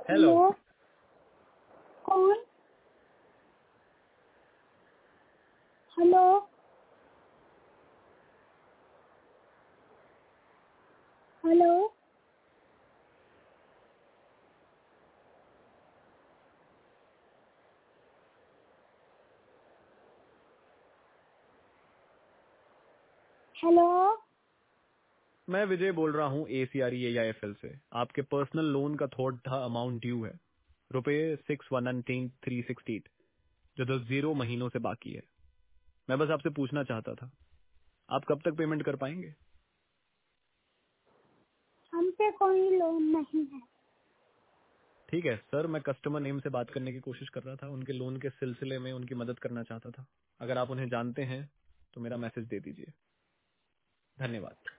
Hello. Hello. कौन? Hello. Hello. Hello. मैं विजय बोल रहा हूँ ACREAIFL से। आपके पर्सनल लोन का थोड़ा था अमाउंट ड्यू है, रुपये 6,119,368, जो 0 महीनों से बाकी है। मैं बस आपसे पूछना चाहता था, आप कब तक पेमेंट कर पाएंगे? हम पे कोई लोन नहीं है। ठीक है सर, मैं कस्टमर नेम से बात करने की कोशिश कर रहा था, उनके लोन के सिलसिले में उनकी मदद करना चाहता था। अगर आप उन्हें जानते हैं तो मेरा मैसेज दे दीजिए। धन्यवाद।